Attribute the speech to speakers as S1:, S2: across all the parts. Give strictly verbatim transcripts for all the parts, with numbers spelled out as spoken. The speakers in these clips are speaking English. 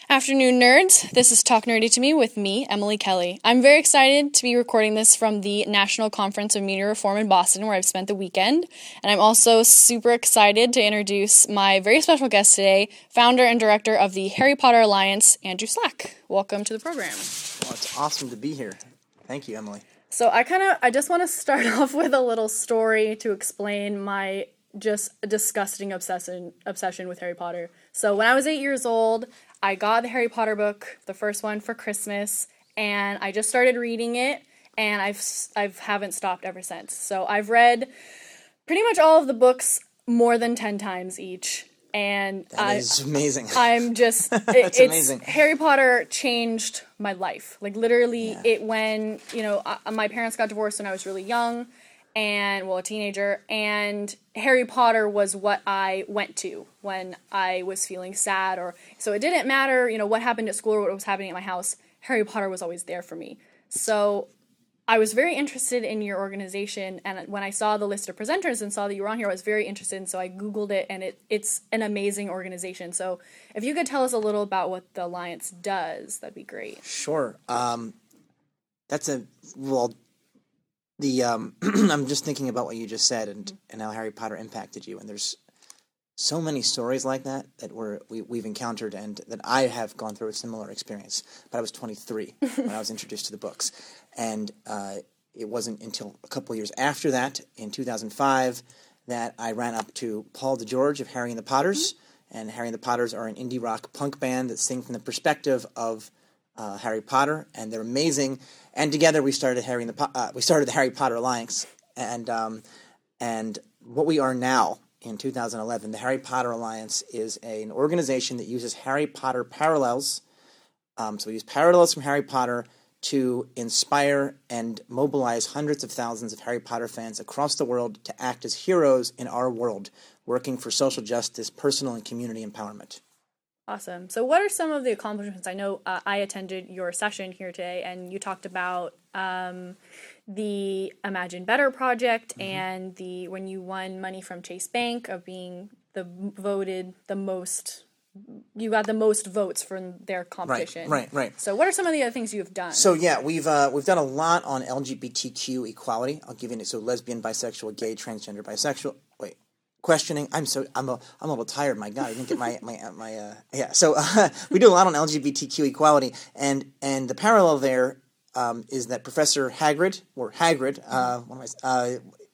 S1: Afternoon, nerds. This is Talk Nerdy to Me with me, Emily Kelly. I'm very excited to be recording this from the National Conference of Media Reform in Boston, where I've spent the weekend. And I'm also super excited to introduce my very special guest today, founder and director of the Harry Potter Alliance, Andrew Slack. Welcome to the program.
S2: Well, it's awesome to be here. Thank you, Emily.
S1: So I kind of, I just want to start off with a little story to explain my just disgusting obsession obsession with Harry Potter. So when I was eight years old, I got the Harry Potter book, the first one, for Christmas, and I just started reading it, and I've I've haven't stopped ever since. So I've read pretty much all of the books more than ten times each, and
S2: that
S1: I,
S2: is amazing.
S1: I'm just it,
S2: That's
S1: it's,
S2: amazing.
S1: Harry Potter changed my life. Like literally,
S2: Yeah.
S1: it when you know I, my parents got divorced when I was really young. And, well, a teenager, and Harry Potter was what I went to when I was feeling sad, or, so it didn't matter, you know, what happened at school or what was happening at my house, Harry Potter was always there for me. So, I was very interested in your organization, and when I saw the list of presenters and saw that you were on here, I was very interested, and so I Googled it, and it, it's an amazing organization. So, if you could tell us a little about what the Alliance does, that'd be great.
S2: Sure. Um, that's a, well... The um, I'm just thinking about what you just said and, and how Harry Potter impacted you, and there's so many stories like that that we're, we, we've encountered and that I have gone through a similar experience. But I was twenty-three when I was introduced to the books, and uh, it wasn't until a couple of years after that, in two thousand five, that I ran up to Paul DeGeorge of Harry and the Potters, mm-hmm. and Harry and the Potters are an indie rock punk band that sing from the perspective of Uh, Harry Potter, and they're amazing. And together we started Harry and the po- uh, we started the Harry Potter Alliance, and um, and what we are now in two thousand eleven, the Harry Potter Alliance is a, an organization that uses Harry Potter parallels. Um, so we use parallels from Harry Potter to inspire and mobilize hundreds of thousands of Harry Potter fans across the world to act as heroes in our world, working for social justice, personal and community empowerment.
S1: Awesome. So what are some of the accomplishments? I know uh, I attended your session here today, and you talked about um, the Imagine Better project mm-hmm. and the when you won money from Chase Bank of being the voted the most, you got the most votes from their competition.
S2: Right, right, right.
S1: So what are some of the other things you've done?
S2: So yeah, we've uh, we've done a lot on L G B T Q equality. I'll give you an, so lesbian, bisexual, gay, transgender, bisexual. Wait. Questioning. I'm so I'm a I'm a little tired. My God, I didn't get my my my uh, yeah. So uh, we do a lot on L G B T Q equality, and and the parallel there um, is that Professor Hagrid or Hagrid, uh, one of my, uh,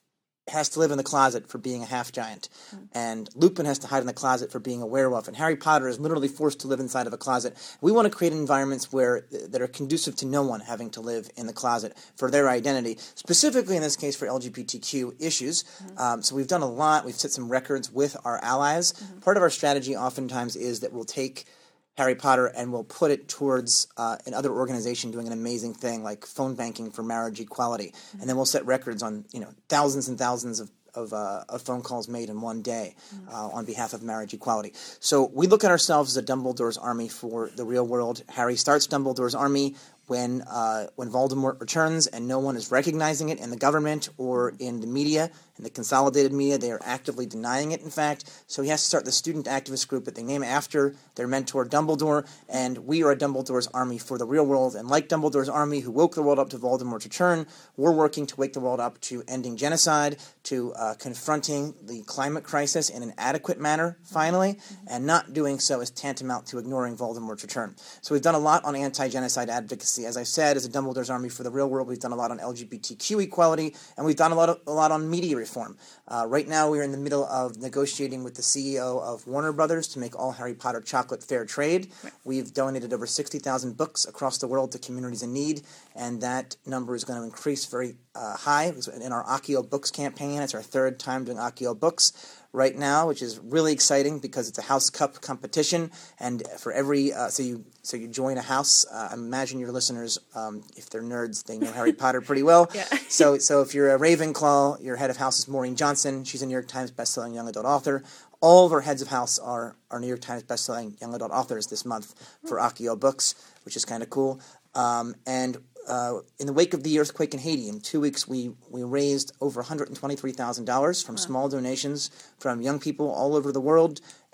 S2: has to live in the closet for being a half giant, mm-hmm. and Lupin has to hide in the closet for being a werewolf, and Harry Potter is literally forced to live inside of a closet. We want to create environments where that are conducive to no one having to live in the closet for their identity, specifically in this case for L G B T Q issues. Mm-hmm. Um, so we've done a lot. We've set some records with our allies. Mm-hmm. Part of our strategy oftentimes is that we'll take Harry Potter and we'll put it towards uh, another organization doing an amazing thing like phone banking for marriage equality, mm-hmm. and then we'll set records on you know thousands and thousands of of, uh, of phone calls made in one day mm-hmm. uh, on behalf of marriage equality. So we look at ourselves as a Dumbledore's army for the real world. Harry starts Dumbledore's army when uh, when Voldemort returns and no one is recognizing it in the government or in the media, in the consolidated media. They are actively denying it, in fact. So he has to start the student activist group that they name after their mentor, Dumbledore, and we are a Dumbledore's army for the real world. And like Dumbledore's army who woke the world up to Voldemort's return, we're working to wake the world up to ending genocide, to uh, confronting the climate crisis in an adequate manner, finally, mm-hmm. and not doing so is tantamount to ignoring Voldemort's return. So we've done a lot on anti-genocide advocacy. As I said, as a Dumbledore's army for the real world, we've done a lot on L G B T Q equality, and we've done a lot of, a lot on media reform. Uh, right now, we're in the middle of negotiating with the C E O of Warner Brothers to make all Harry Potter chocolate fair trade. Right. We've donated over sixty thousand books across the world to communities in need, and that number is going to increase very uh, high. In our Accio Books campaign, it's our third time doing Accio Books right now, which is really exciting because it's a House Cup competition, and for every uh, so you so you join a house. Uh, imagine your listeners, um, if they're nerds, they know Harry Potter pretty well.
S1: Yeah.
S2: so so if you're a Ravenclaw, your head of house is Maureen Johnson. She's a New York Times bestselling young adult author. All of our heads of house are, are New York Times bestselling young adult authors this month for Accio Books, which is kind of cool. Um, and uh, in the wake of the earthquake in Haiti, in two weeks we, we raised over one hundred twenty-three thousand dollars from wow. small donations from young people all over the world,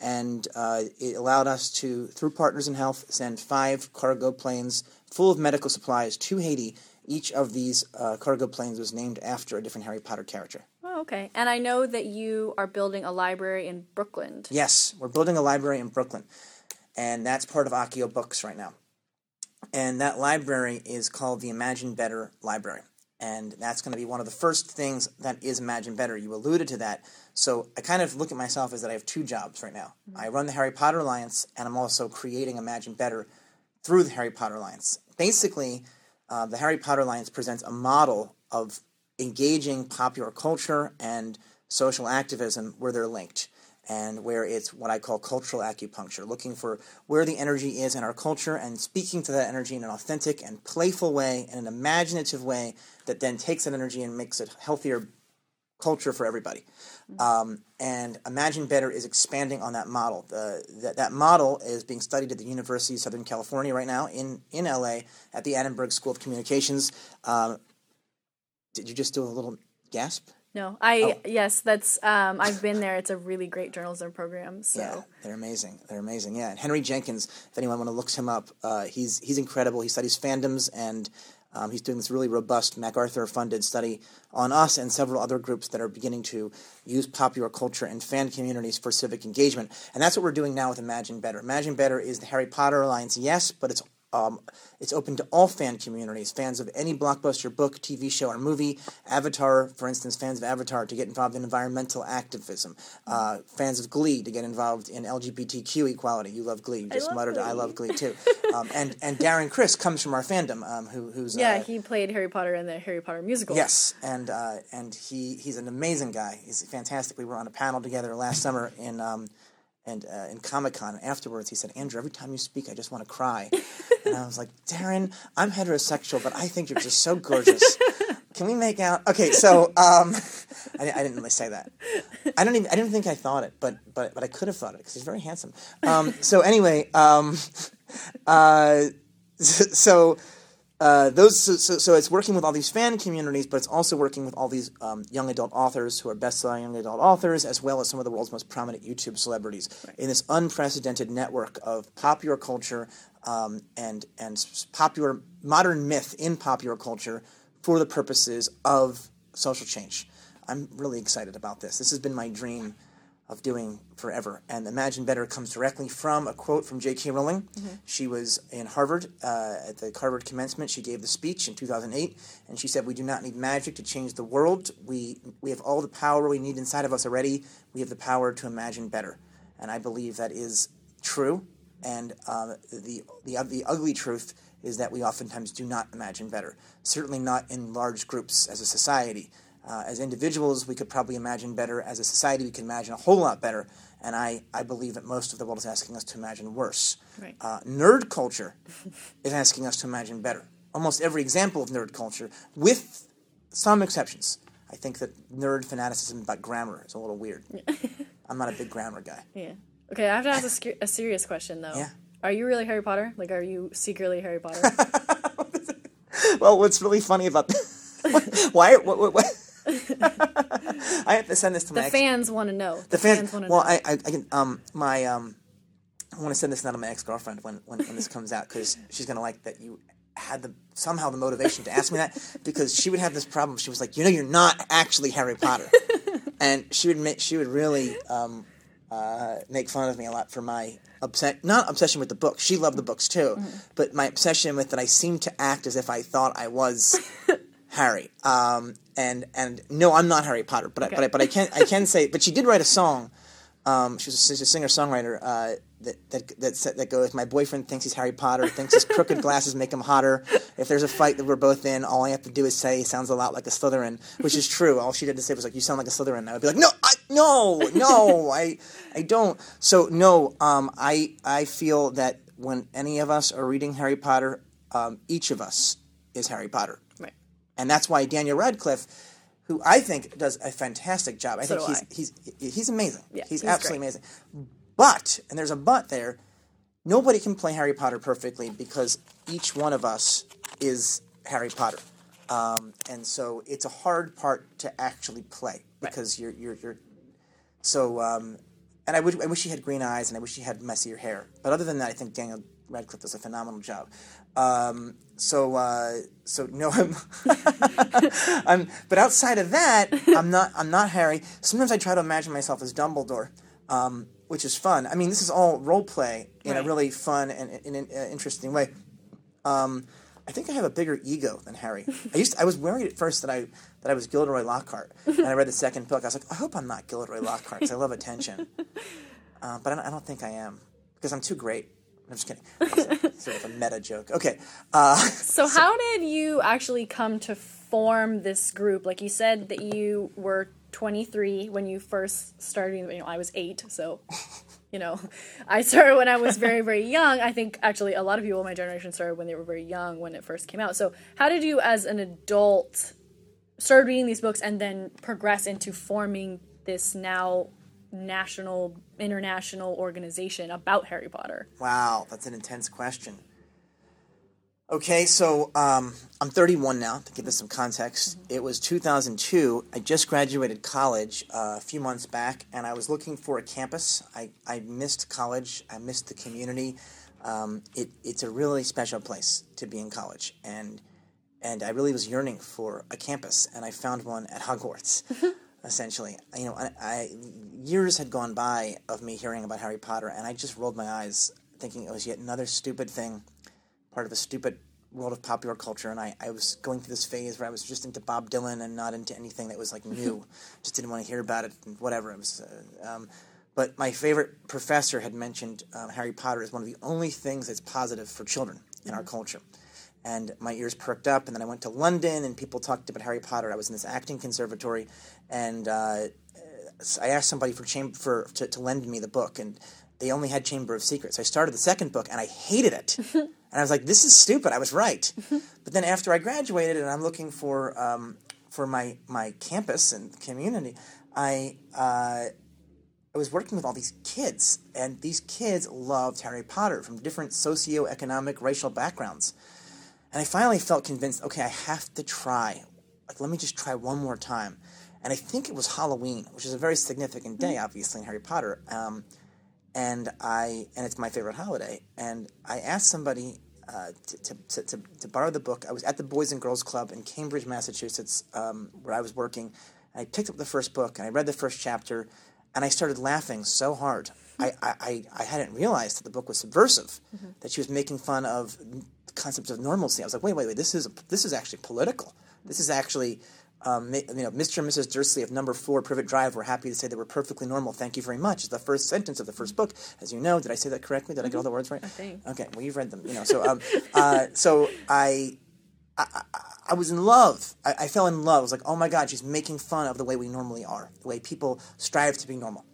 S2: and uh, it allowed us to, through Partners in Health, send five cargo planes full of medical supplies to Haiti. Each of these uh, cargo planes was named after a different Harry Potter character.
S1: Oh, okay. And I know that you are building a library in Brooklyn.
S2: Yes, we're building a library in Brooklyn, and that's part of Accio Books right now. And that library is called the Imagine Better Library. And that's going to be one of the first things that is Imagine Better. You alluded to that. So I kind of look at myself as that I have two jobs right now. Mm-hmm. I run the Harry Potter Alliance, and I'm also creating Imagine Better through the Harry Potter Alliance. Basically, uh, the Harry Potter Alliance presents a model of engaging popular culture and social activism where they're linked, and where it's what I call cultural acupuncture, looking for where the energy is in our culture and speaking to that energy in an authentic and playful way, and an imaginative way that then takes that energy and makes it healthier culture for everybody. Um, and Imagine Better is expanding on that model. The, that, that model is being studied at the University of Southern California right now in, in L A at the Annenberg School of Communications. Um, did you just do a little gasp?
S1: No, I,
S2: oh.
S1: yes, that's, um, I've been there. It's a really great journalism program, so.
S2: Yeah, they're amazing. They're amazing, yeah. And Henry Jenkins, if anyone want to look him up, uh, he's he's incredible. He studies fandoms, and um, he's doing this really robust MacArthur-funded study on us and several other groups that are beginning to use popular culture and fan communities for civic engagement. And that's what we're doing now with Imagine Better. Imagine Better is the Harry Potter Alliance, yes, but it's Um, it's open to all fan communities, fans of any blockbuster book, T V show, or movie. Avatar, for instance, fans of Avatar to get involved in environmental activism. Uh, fans of Glee to get involved in L G B T Q equality. You love Glee. You just
S1: I
S2: muttered,
S1: Glee.
S2: I love Glee, too. um, and, and Darren Criss comes from our fandom, um, who, who's...
S1: Yeah,
S2: uh,
S1: he played Harry Potter in the Harry Potter musical.
S2: Yes, and uh, and he, he's an amazing guy. He's fantastic. We were on a panel together last summer in... Um, And uh, in Comic-Con, afterwards, he said, Andrew, every time you speak, I just want to cry. And I was like, Darren, I'm heterosexual, but I think you're just so gorgeous. Can we make out? Okay, so um, I, I didn't really say that. I don't even. I didn't think I thought it, but but but I could have thought it because he's very handsome. Um, so anyway, um, uh, so. Uh, those so, so, so it's working with all these fan communities, but it's also working with all these um, young adult authors who are best-selling young adult authors, as well as some of the world's most prominent YouTube celebrities, right, in this unprecedented network of popular culture um, and and popular modern myth in popular culture for the purposes of social change. I'm really excited about this. This has been my dream of doing forever. And Imagine Better comes directly from a quote from J K. Rowling. Mm-hmm. She was in Harvard, uh, at the Harvard commencement. She gave the speech in two thousand eight, and she said, we do not need magic to change the world. We we have all the power we need inside of us already. We have the power to imagine better. And I believe that is true. And uh, the, the, the ugly truth is that we oftentimes do not imagine better, certainly not in large groups as a society. Uh, as individuals, we could probably imagine better. As a society, we can imagine a whole lot better. And I, I believe that most of the world is asking us to imagine worse.
S1: Right.
S2: Uh, nerd culture is asking us to imagine better. Almost every example of nerd culture, with some exceptions. I think that nerd fanaticism about grammar is a little weird. I'm not a big grammar guy.
S1: Yeah. Okay, I have to ask a, sc- a serious question, though.
S2: Yeah.
S1: Are you really Harry Potter? Like, are you secretly Harry Potter?
S2: Well, what's really funny about this... Why... What, what, what? I have to send this to
S1: the
S2: my
S1: fans
S2: ex-
S1: want to know.
S2: The
S1: The
S2: fans,
S1: fans want to
S2: well,
S1: know.
S2: I, I, I can, um, my, um, I want to send this now to my ex-girlfriend when, when, when this comes out, because she's going to like that you had the, somehow the motivation to ask me that, because she would have this problem. She was like, you know, you're not actually Harry Potter. And she would make, she would really, um, uh, make fun of me a lot for my obsession, not obsession with the books. She loved the books too, mm-hmm. but my obsession with that I seemed to act as if I thought I was Harry. Um, and and no, I'm not Harry Potter, but okay. I, but I, but I can I can say. But she did write a song. Um, she was a singer songwriter uh, that that that that goes. My boyfriend thinks he's Harry Potter. Thinks his crooked glasses make him hotter. If there's a fight that we're both in, all I have to do is say he sounds a lot like a Slytherin, which is true. All she had to say was like, "You sound like a Slytherin." I would be like, "No, I, no, no, I I don't." So no, um, I I feel that when any of us are reading Harry Potter, um, each of us is Harry Potter.
S1: Right.
S2: And that's why Daniel Radcliffe, who I think does a fantastic job. I
S1: so
S2: think
S1: do
S2: he's,
S1: I.
S2: he's he's amazing.
S1: Yeah,
S2: he's,
S1: he's
S2: absolutely
S1: great.
S2: amazing. But, and there's a but there, nobody can play Harry Potter perfectly because each one of us is Harry Potter. Um, and so it's a hard part to actually play because right. you're you're you're so um, and I wish I wish he had green eyes, and I wish he had messier hair. But other than that, I think Daniel Radcliffe does a phenomenal job. Um, so uh, so no, I'm, I'm. But outside of that, I'm not. I'm not Harry. Sometimes I try to imagine myself as Dumbledore, um, which is fun. I mean, this is all role play in right. a really fun and, and, and uh, interesting way. Um, I think I have a bigger ego than Harry. I used to, I was worried at first that I that I was Gilderoy Lockhart, and I read the second book. I was like, I hope I'm not Gilderoy Lockhart because I love attention, uh, but I don't, I don't think I am because I'm too great. I'm just kidding. It's sort of a meta joke. Okay. Uh,
S1: so, so how did you actually come to form this group? Like you said that you were twenty-three when you first started. You know, I was eight, so. You know, I started when I was very, very young. I think actually a lot of people in my generation started when they were very young when it first came out. So how did you, as an adult, start reading these books and then progress into forming this now national, international organization about Harry Potter?
S2: Wow, that's an intense question. Okay, so um, I'm thirty-one now, to give this some context. Mm-hmm. It was two thousand two. I just graduated college uh, a few months back, and I was looking for a campus. I, I missed college. I missed the community. Um, it, it's a really special place to be in college, and and I really was yearning for a campus, and I found one at Hogwarts, essentially. You know, I, I years had gone by of me hearing about Harry Potter, and I just rolled my eyes, thinking it was yet another stupid thing, part of a stupid world of popular culture, and I, I was going through this phase where I was just into Bob Dylan and not into anything that was, like, new. Just didn't want to hear about it, and whatever. It was, uh, um, but my favorite professor had mentioned um, Harry Potter as one of the only things that's positive for children in mm-hmm. our culture. And my ears perked up, and then I went to London, and people talked about Harry Potter. I was in this acting conservatory, and uh, I asked somebody for, cham- for to, to lend me the book, and they only had Chamber of Secrets. I started the second book, and I hated it. And I was like, this is stupid. I was right. But then after I graduated and I'm looking for um, for my, my campus and community, I uh, I was working with all these kids. And these kids loved Harry Potter from different socioeconomic, racial backgrounds. And I finally felt convinced, okay, I have to try. Like, let me just try one more time. And I think it was Halloween, which is a very significant day, obviously, in Harry Potter. Um And I and it's my favorite holiday. And I asked somebody uh, to, to, to to borrow the book. I was at the Boys and Girls Club in Cambridge, Massachusetts, um, where I was working. And I picked up the first book and I read the first chapter, and I started laughing so hard. I, I, I hadn't realized that the book was subversive, mm-hmm. that she was making fun of concepts of normalcy. I was like, wait, wait, wait. This is this is actually political. This is actually. Um, you know, Mister and Missus Dursley of number four Privet Drive were happy to say they were perfectly normal. Thank you very much. It's the first sentence of the first book, as you know. Did I say that correctly? Did mm-hmm. I get all the words right?
S1: I think.
S2: Okay. Well, you've read them. You know. So, um, uh, so I, I, I was in love. I, I fell in love. I was like, oh my God, she's making fun of the way we normally are, the way people strive to be normal,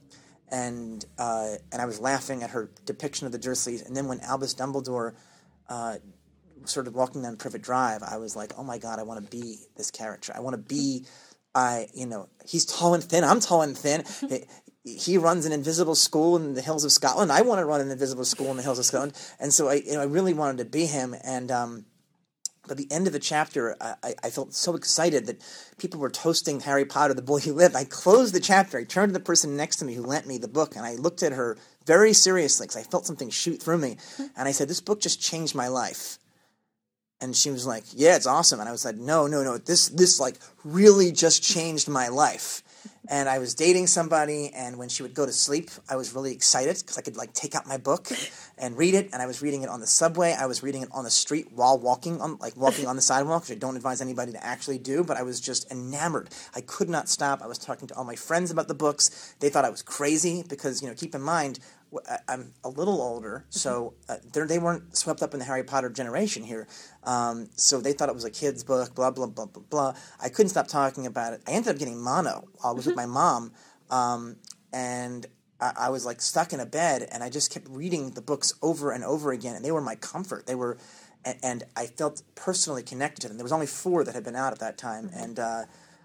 S2: and uh, and I was laughing at her depiction of the Dursleys. And then when Albus Dumbledore. Uh, sort of walking down Privet Drive, I was like, oh my God, I want to be this character. I want to be, I, you know, he's tall and thin. I'm tall and thin. he, he runs an invisible school in the hills of Scotland. I want to run an invisible school in the hills of Scotland. And so I, you know, I really wanted to be him. And, um, by the end of the chapter, I, I felt so excited that people were toasting Harry Potter, the boy who lived. I closed the chapter. I turned to the person next to me who lent me the book, and I looked at her very seriously because I felt something shoot through me. And I said, this book just changed my life. And she was like, yeah, it's awesome. And I was like, no, no, no, this, this like, really just changed my life. And I was dating somebody, and when she would go to sleep, I was really excited because I could, like, take out my book and read it. And I was reading it on the subway. I was reading it on the street while walking, on, like, walking on the sidewalk, which I don't advise anybody to actually do. But I was just enamored. I could not stop. I was talking to all my friends about the books. They thought I was crazy because, you know, keep in mind, I'm a little older, so uh, they weren't swept up in the Harry Potter generation here. Um, so they thought it was a kid's book, blah, blah, blah, blah, blah. I couldn't stop talking about it. I ended up getting mono. I was with my mom, um, and I, I was, like, stuck in a bed, and I just kept reading the books over and over again, and they were my comfort. They were, and, and I felt personally connected to them. There was only four that had been out at that time, mm-hmm. and uh,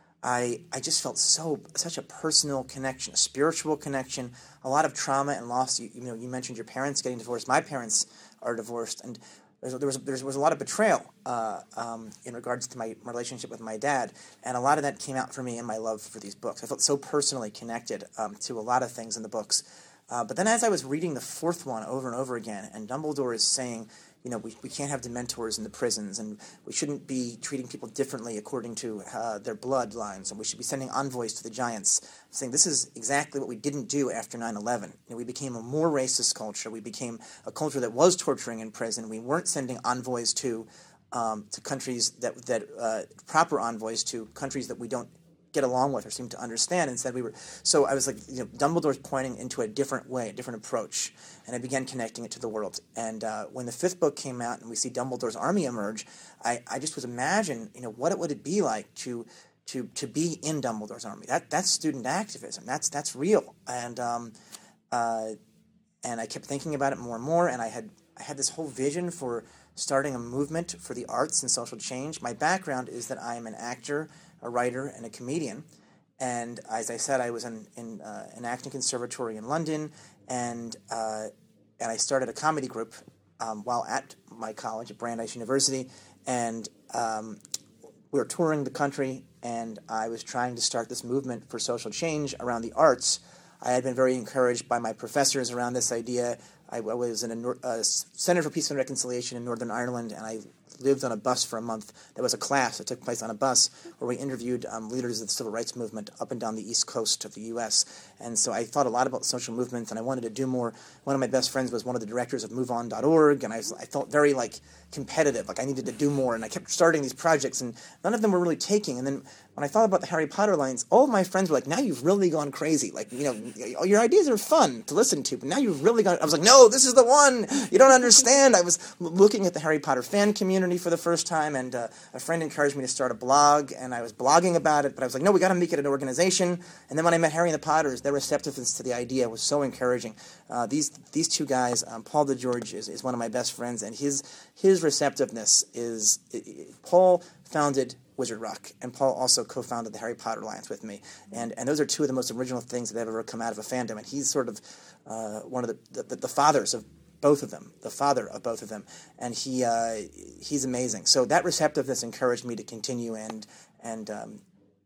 S2: I I just felt so such a personal connection, a spiritual connection, a lot of trauma and loss. You, you know, you mentioned your parents getting divorced. My parents are divorced, and there was there was a lot of betrayal uh, um, in regards to my relationship with my dad, and a lot of that came out for me in my love for these books. I felt so personally connected um, to a lot of things in the books. Uh, but then as I was reading the fourth one over and over again, and Dumbledore is saying, you know, we, we can't have Dementors in the prisons, and we shouldn't be treating people differently according to uh, their bloodlines, and we should be sending envoys to the giants, saying this is exactly what we didn't do after nine eleven. You know, we became a more racist culture. We became a culture that was torturing in prison. We weren't sending envoys to um, to countries that, that uh, proper envoys to countries that we don't get along with or seem to understand. Instead, we were so I was like, you know, Dumbledore's pointing into a different way, a different approach, and I began connecting it to the world. And uh, when the fifth book came out and we see Dumbledore's army emerge, I, I just was imagine, you know, what it would it be like to to to be in Dumbledore's army. That that's student activism. That's that's real. And um, uh, and I kept thinking about it more and more. And I had I had this whole vision for starting a movement for the arts and social change. My background is that I am an actor, a writer, and a comedian. And as I said, I was in, in uh, an acting conservatory in London, and uh, and I started a comedy group um, while at my college at Brandeis University, and um, we were touring the country, and I was trying to start this movement for social change around the arts. I had been very encouraged by my professors around this idea. I, I was in a uh, Center for Peace and Reconciliation in Northern Ireland, and I lived on a bus for a month. There was a class that took place on a bus where we interviewed um, leaders of the civil rights movement up and down the east coast of the U S And so I thought a lot about social movements, and I wanted to do more. One of my best friends was one of the directors of move on dot org, and I, was, I felt very like competitive, like I needed to do more, and I kept starting these projects, and none of them were really taking. And then when I thought about the Harry Potter lines, all of my friends were like, now you've really gone crazy. Like, you know, your ideas are fun to listen to, but now you've really gone... I was like, no, this is the one! You don't understand! I was looking at the Harry Potter fan community for the first time, and uh, a friend encouraged me to start a blog, and I was blogging about it, but I was like, no, we got to make it an organization. And then when I met Harry and the Potters, their receptiveness to the idea was so encouraging. Uh, these these two guys, um, Paul DeGeorge is, is one of my best friends, and his his receptiveness is... It, it, Paul founded Wizard Rock, and Paul also co-founded the Harry Potter Alliance with me, and and those are two of the most original things that have ever come out of a fandom, and he's sort of uh, one of the, the the fathers of both of them, the father of both of them, and he uh, he's amazing. So that receptiveness encouraged me to continue, and and um,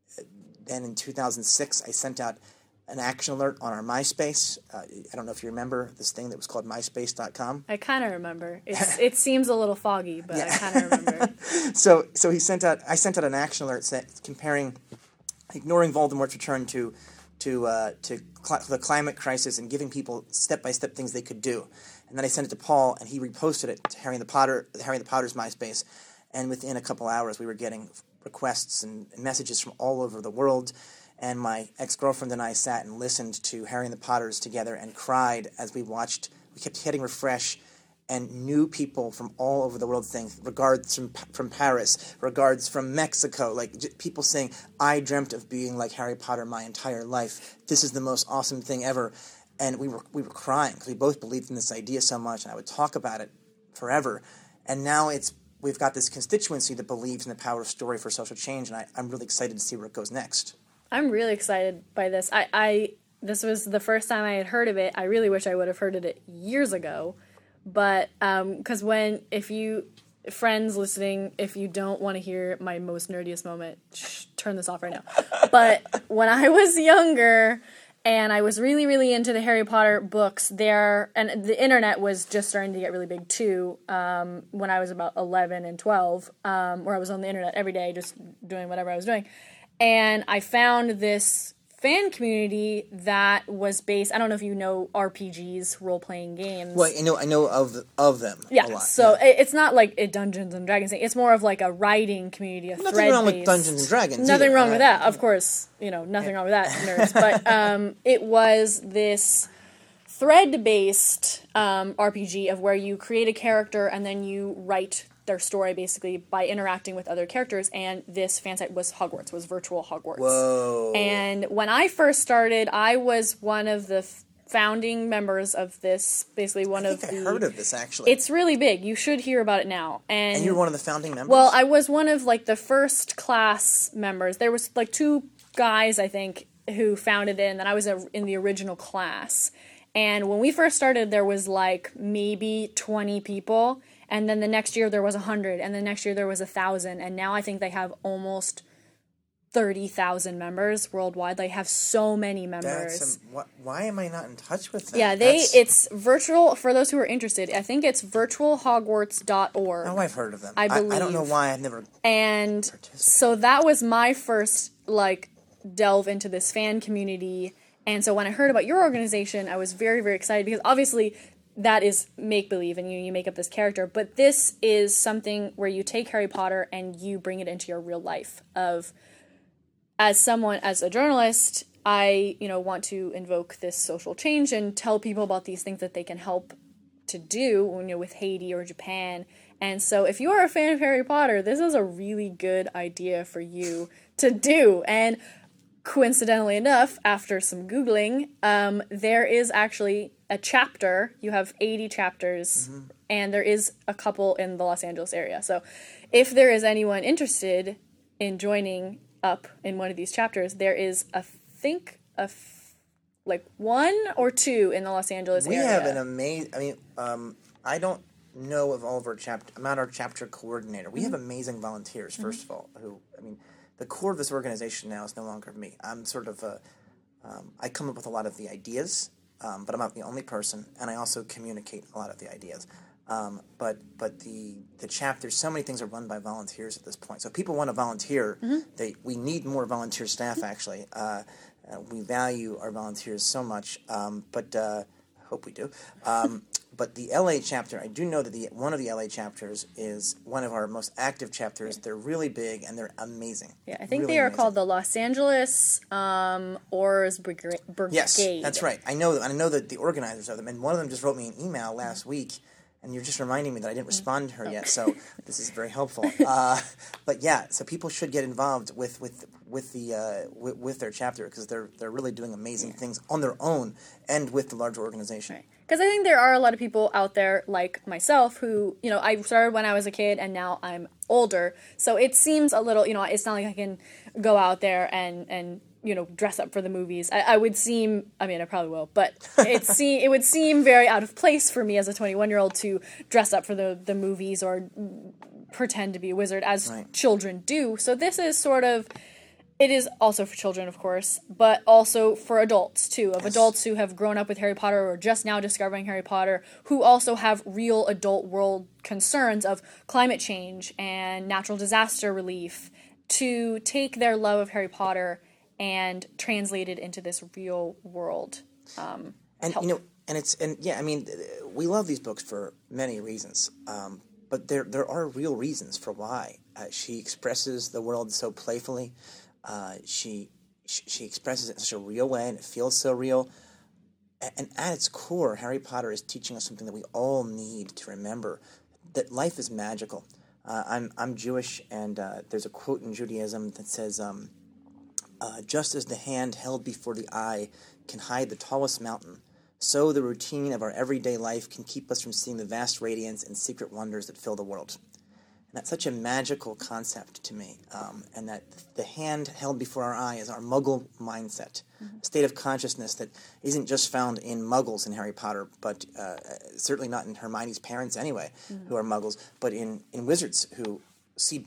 S2: then in two thousand six I sent out an action alert on our MySpace. Uh, I don't know if you remember this thing that was called MySpace dot com.
S1: I kind of remember. It's, it seems a little foggy, but yeah. I kind of remember.
S2: so so he sent out. I sent out an action alert set, comparing, ignoring Voldemort's return to to uh, to cl- the climate crisis and giving people step by step things they could do. And then I sent it to Paul, and he reposted it to Harry and the Potter, Harry and the Potter's MySpace. And within a couple hours, we were getting requests and messages from all over the world. And my ex-girlfriend and I sat and listened to Harry and the Potters together and cried as we watched. We kept hitting refresh, and new people from all over the world saying regards from from Paris, regards from Mexico, like j- people saying, I dreamt of being like Harry Potter my entire life. This is the most awesome thing ever. And we were we were crying because we both believed in this idea so much, and I would talk about it forever. And now it's we've got this constituency that believes in the power of story for social change, and I, I'm really excited to see where it goes next.
S1: I'm really excited by this. I, I this was the first time I had heard of it. I really wish I would have heard of it years ago. But, um, because when, if you, friends listening, if you don't want to hear my most nerdiest moment, shh, turn this off right now. But when I was younger, and I was really, really into the Harry Potter books, there, and the internet was just starting to get really big too, um, when I was about eleven and twelve, um, where I was on the internet every day just doing whatever I was doing. And I found this fan community that was based, I don't know if you know R P Gs, role-playing games.
S2: Well, I know I know of of them
S1: yeah,
S2: a lot.
S1: So
S2: yeah.
S1: it's not like a Dungeons and Dragons thing. It's more of like a writing community, a
S2: nothing
S1: thread-based.
S2: wrong with Dungeons and Dragons.
S1: Nothing
S2: either,
S1: wrong
S2: right?
S1: with that, of course. You know, nothing yeah. wrong with that, nerds. But um, it was this thread-based um, R P G of where you create a character and then you write their story basically by interacting with other characters, and this fan site was Hogwarts, was virtual Hogwarts.
S2: Whoa.
S1: And when I first started, I was one of the f- founding members of this, basically one
S2: I
S1: of
S2: think
S1: the...
S2: I heard of this, actually.
S1: It's really big. You should hear about it now. And,
S2: and you're one of the founding members?
S1: Well, I was one of, like, the first class members. There was, like, two guys, I think, who founded it, and then I was a, in the original class. And when we first started, there was, like, maybe twenty people. And then the next year there was a hundred, and the next year there was a thousand, and now I think they have almost thirty thousand members worldwide. They have so many members.
S2: That's um, wh- why am I not in touch with them?
S1: Yeah, they
S2: That's...
S1: it's virtual, for those who are interested, I think it's virtual hogwarts dot org.
S2: Oh, I've heard of them.
S1: I believe.
S2: I, I don't know why I've never
S1: And so that was my first, like, delve into this fan community. And so when I heard about your organization, I was very, very excited because obviously that is make-believe and you, you make up this character. But this is something where you take Harry Potter and you bring it into your real life of... As someone, as a journalist, I, you know, want to invoke this social change and tell people about these things that they can help to do, you know, with Haiti or Japan. And so if you are a fan of Harry Potter, this is a really good idea for you to do. And coincidentally enough, after some Googling, um, there is actually a chapter. You have eighty chapters, mm-hmm. and there is a couple in the Los Angeles area. So if there is anyone interested in joining up in one of these chapters, there is a think a f- like one or two in the Los Angeles
S2: we
S1: area.
S2: We have an amazing. I mean, um, I don't know of all of our chapter. I'm not our chapter coordinator. We mm-hmm. have amazing volunteers. First mm-hmm. of all, who I mean, the core of this organization now is no longer me. I'm sort of a. Um, I come up with a lot of the ideas, um, but I'm not the only person, and I also communicate a lot of the ideas. Um, but but the the chapter, so many things are run by volunteers at this point. So if people want to volunteer, mm-hmm. they we need more volunteer staff. Actually, uh, uh, we value our volunteers so much. Um, but uh, I hope we do. Um, but the L A chapter, I do know that the one of the L A chapters is one of our most active chapters. They're really big and they're amazing.
S1: Yeah, I think
S2: really
S1: they are
S2: amazing. Called
S1: the Los Angeles um, Oars Brigade.
S2: Yes, that's right. I know. I know that the organizers of them, and one of them just wrote me an email last mm-hmm. week. And you're just reminding me that I didn't respond to her oh. yet, so this is very helpful. Uh, but yeah, so people should get involved with with with the uh, with, with their chapter because they're they're really doing amazing yeah. things on their own and with the larger organization.
S1: Because right. I think there are a lot of people out there like myself who, you know, I started when I was a kid and now I'm older, so it seems a little, you know, it's not like I can go out there and and. you know, dress up for the movies. I, I would seem, I mean, I probably will, but it se- it would seem very out of place for me as a twenty-one-year-old to dress up for the, the movies or pretend to be a wizard, as right. children do. So this is sort of, it is also for children, of course, but also for adults, too, of yes. adults who have grown up with Harry Potter or just now discovering Harry Potter, who also have real adult world concerns of climate change and natural disaster relief, to take their love of Harry Potter and translated into this real world. Um,
S2: and
S1: help.
S2: you know, and it's and yeah, I mean, we love these books for many reasons, um, but there there are real reasons for why. Uh, she expresses the world so playfully. Uh, she, she she expresses it in such a real way, and it feels so real. And, and at its core, Harry Potter is teaching us something that we all need to remember: that life is magical. Uh, I'm I'm Jewish, and uh, there's a quote in Judaism that says. Um, Uh, just as the hand held before the eye can hide the tallest mountain, so the routine of our everyday life can keep us from seeing the vast radiance and secret wonders that fill the world. And that's such a magical concept to me, um, and that the hand held before our eye is our Muggle mindset, mm-hmm. a state of consciousness that isn't just found in Muggles in Harry Potter, but uh, certainly not in Hermione's parents anyway, mm-hmm. who are Muggles, but in, in wizards who see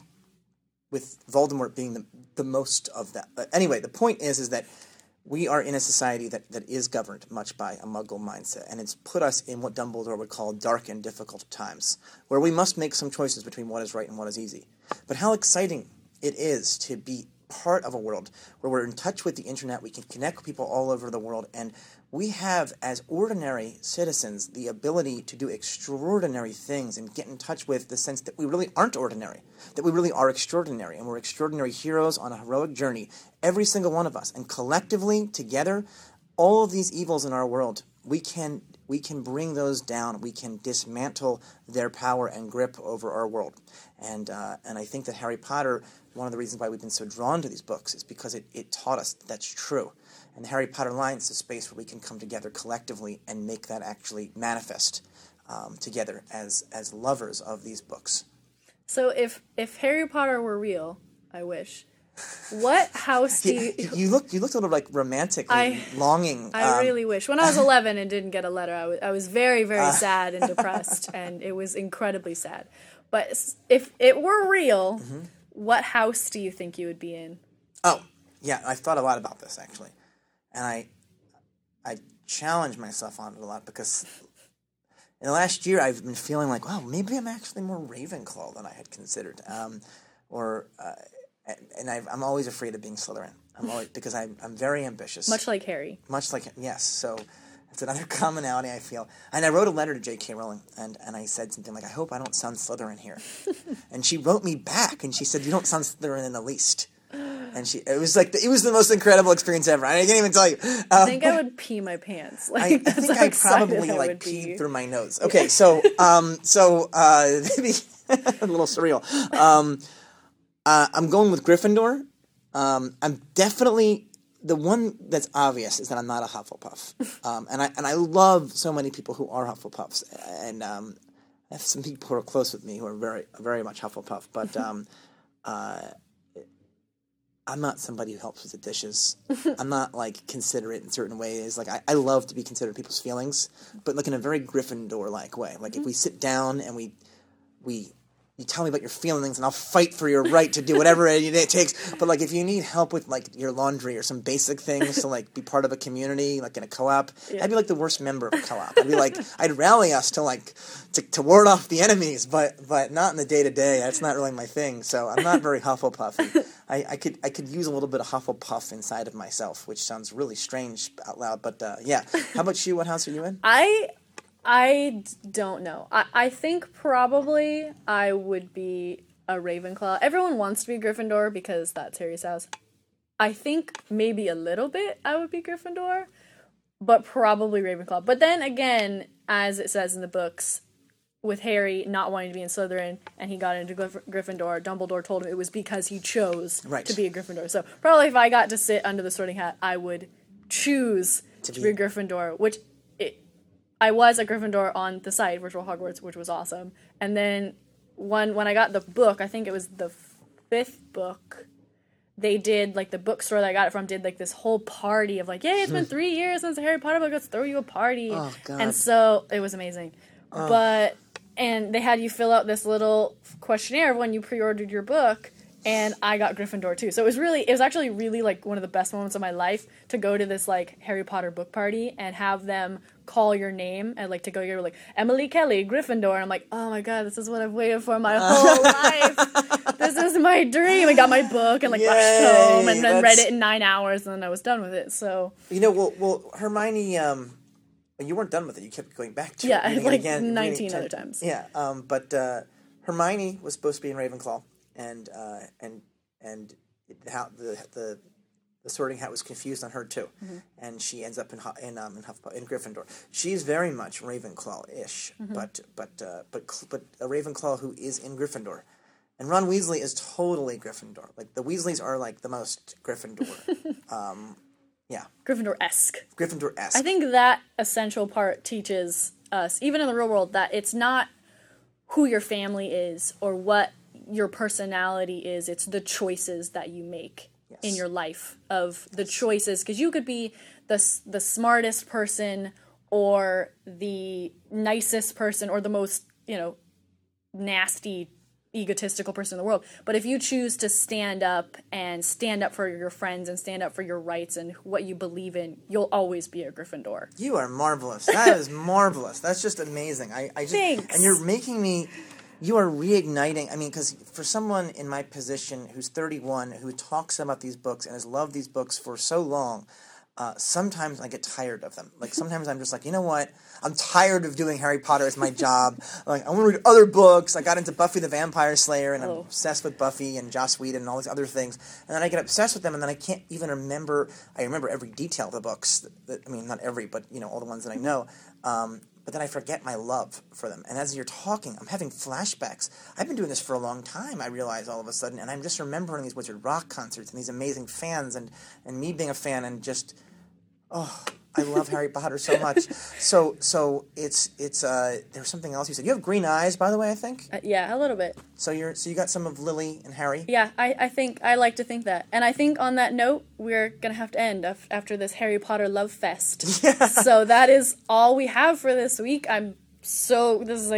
S2: with Voldemort being the the most of that. But anyway, the point is is that we are in a society that, that is governed much by a Muggle mindset, and it's put us in what Dumbledore would call dark and difficult times, where we must make some choices between what is right and what is easy. But how exciting it is to be part of a world where we're in touch with the internet, we can connect with people all over the world, and we have, as ordinary citizens, the ability to do extraordinary things and get in touch with the sense that we really aren't ordinary, that we really are extraordinary, and we're extraordinary heroes on a heroic journey, every single one of us. And collectively, together, all of these evils in our world, we can we can bring those down. We can dismantle their power and grip over our world. And uh, and I think that Harry Potter, one of the reasons why we've been so drawn to these books is because it, it taught us that's true. And the Harry Potter Alliance is a space where we can come together collectively and make that actually manifest um, together as as lovers of these books.
S1: So if if Harry Potter were real, I wish, what house do you...
S2: You, you looked you looked a little like romantically
S1: I,
S2: longing.
S1: I um, really wish. When I was eleven and didn't get a letter, I was, I was very, very uh, sad and depressed, and it was incredibly sad. But if it were real, mm-hmm. what house do you think you would be in?
S2: Oh, yeah, I've thought a lot about this, actually. And I I challenge myself on it a lot because in the last year I've been feeling like, wow, maybe I'm actually more Ravenclaw than I had considered. Um, or, uh, and I've, I'm always afraid of being Slytherin. I'm always, because I'm, I'm very ambitious.
S1: Much like Harry.
S2: Much like, yes. So it's another commonality I feel. And I wrote a letter to J K. Rowling, and, and I said something like, I hope I don't sound Slytherin here. And she wrote me back, and she said, you don't sound Slytherin in the least. And she, it was like, the, it was the most incredible experience ever. I can't even tell you. Um,
S1: I think I would pee my pants. Like,
S2: I, I
S1: that's
S2: think
S1: how
S2: I
S1: excited
S2: probably
S1: I
S2: like
S1: would
S2: peed
S1: be.
S2: through my nose. Okay, so, um, so, uh, maybe a little surreal. Um, uh, I'm going with Gryffindor. Um, I'm definitely, the one that's obvious is that I'm not a Hufflepuff. Um, and I, and I love so many people who are Hufflepuffs. And, um, I have some people who are close with me who are very, very much Hufflepuff. But, um, uh, I'm not somebody who helps with the dishes. I'm not, like, considerate in certain ways. Like, I, I love to be considerate of people's feelings, but, like, in a very Gryffindor-like way. Like, mm-hmm. if we sit down and we, we, you tell me about your feelings, and I'll fight for your right to do whatever it, it takes. But, like, if you need help with, like, your laundry or some basic things to, like, be part of a community, like in a co-op, yeah. I'd be, like, the worst member of a co-op. I'd be, like, I'd rally us to, like, to, to ward off the enemies, but but not in the day-to-day. That's not really my thing. So I'm not very Hufflepuffy. I, I could I could use a little bit of Hufflepuff inside of myself, which sounds really strange out loud, but uh, yeah. How about you? What house are you in?
S1: I I don't know. I, I think probably I would be a Ravenclaw. Everyone wants to be Gryffindor because that's Harry's house. I think maybe a little bit I would be Gryffindor, but probably Ravenclaw. But then again, as it says in the books, with Harry not wanting to be in Slytherin and he got into Gryff- Gryffindor, Dumbledore told him it was because he chose
S2: right.
S1: to be a Gryffindor. So probably if I got to sit under the Sorting Hat, I would choose to, to be a Gryffindor, which it, I was a Gryffindor on the site, Virtual Hogwarts, which was awesome. And then one, when I got the book, I think it was the fifth book, they did, like, the bookstore that I got it from did, like, this whole party of, like, yay, it's been three years since the Harry Potter book, let's throw you a party.
S2: Oh, God.
S1: And so it was amazing. Oh. But... And they had you fill out this little questionnaire when you pre-ordered your book, and I got Gryffindor too. So it was really, it was actually really like one of the best moments of my life to go to this like Harry Potter book party and have them call your name and like to go, you're like Emily Kelly, Gryffindor. And I'm like, oh my god, this is what I've waited for my whole life. This is my dream. I got my book and like Yay, rushed home and then read it in nine hours and then I was done with it. So
S2: you know, well, well, Hermione. Um... You weren't done with it. You kept going back to
S1: yeah,
S2: it. Yeah,
S1: like
S2: again,
S1: nineteen other times.
S2: Yeah, um, but uh, Hermione was supposed to be in Ravenclaw, and uh, and and how the the the Sorting Hat was confused on her too, mm-hmm. and she ends up in in um, in, Hufflepuff, in Gryffindor. She's very much Ravenclaw-ish, mm-hmm. but but uh, but but a Ravenclaw who is in Gryffindor. And Ron Weasley is totally Gryffindor. Like the Weasleys are like the most Gryffindor. um, Yeah.
S1: Gryffindor-esque.
S2: Gryffindor-esque.
S1: I think that essential part teaches us, even in the real world, that it's not who your family is or what your personality is. It's the choices that you make yes. in your life of the choices. Because you could be the the smartest person or the nicest person or the most, you know, nasty egotistical person in the world, but if you choose to stand up and stand up for your friends and stand up for your rights and what you believe in, you'll always be a Gryffindor.
S2: You are marvelous. That is marvelous. That's just amazing. I, I just,
S1: Thanks.
S2: And you're making me, you are reigniting, I mean, because for someone in my position who's thirty-one, who talks about these books and has loved these books for so long, uh, sometimes I get tired of them. Like, sometimes I'm just like, you know what? I'm tired of doing Harry Potter as my job. Like, I want to read other books. I got into Buffy the Vampire Slayer, and I'm oh. obsessed with Buffy and Joss Whedon and all these other things. And then I get obsessed with them, and then I can't even remember. I remember every detail of the books. That, that, I mean, not every, but, you know, all the ones that I know. Um, but then I forget my love for them. And as you're talking, I'm having flashbacks. I've been doing this for a long time, I realize all of a sudden. And I'm just remembering these Wizard Rock concerts and these amazing fans and, and me being a fan and just... Oh, I love Harry Potter so much. So, so it's it's. Uh, there's something else you said. You have green eyes, by the way. I think.
S1: Uh, yeah, a little bit.
S2: So you're so you got some of Lily and Harry.
S1: Yeah, I, I think I like to think that, and I think on that note, we're gonna have to end af- after this Harry Potter love fest. Yeah. So that is all we have for this week. I'm so this is like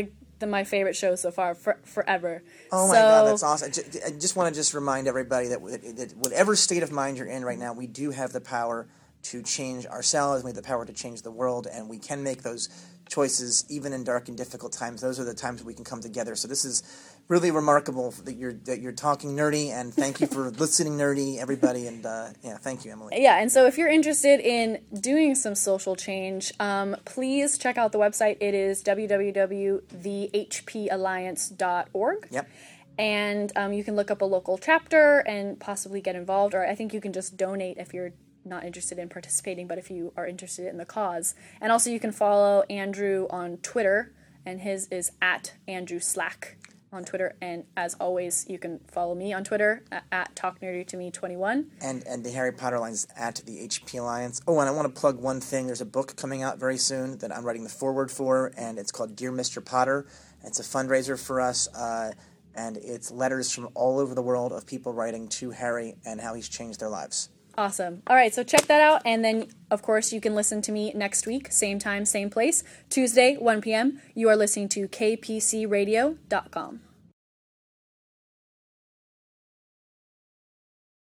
S1: the, my favorite show so far for, forever.
S2: Oh my
S1: so,
S2: God, that's awesome. I just want to just remind everybody that, that whatever state of mind you're in right now, we do have the power to change ourselves, we have the power to change the world, and we can make those choices even in dark and difficult times. Those are the times we can come together. So this is really remarkable that you're that you're talking nerdy, and thank you for listening, nerdy, everybody, and uh, yeah, thank you, Emily.
S1: Yeah, and so if you're interested in doing some social change, um, please check out the website. It is w w w dot the h p alliance dot org.
S2: Yep.
S1: And um, you can look up a local chapter and possibly get involved, or I think you can just donate if you're not interested in participating, but if you are interested in the cause. And also you can follow Andrew on Twitter, and his is at Andrew Slack on Twitter. And as always, you can follow me on Twitter at, at talk nerdy to me twenty-one.
S2: And and the Harry Potter Alliance is at the H P Alliance. Oh, and I want to plug one thing. There's a book coming out very soon that I'm writing the foreword for, and it's called Dear Mister Potter. It's a fundraiser for us, uh, and it's letters from all over the world of people writing to Harry and how he's changed their lives.
S1: Awesome. All right, so check that out, and then, of course, you can listen to me next week, same time, same place, Tuesday, one p.m. You are listening to k p c radio dot com.